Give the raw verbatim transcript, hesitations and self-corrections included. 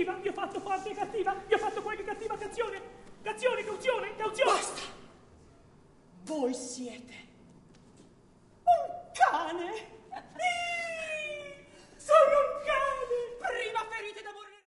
cattiva, vi ho fatto forte e cattiva, vi ho fatto qualche cattiva cazione. Cazione, cauzione, cauzione. Basta! Voi siete un cane!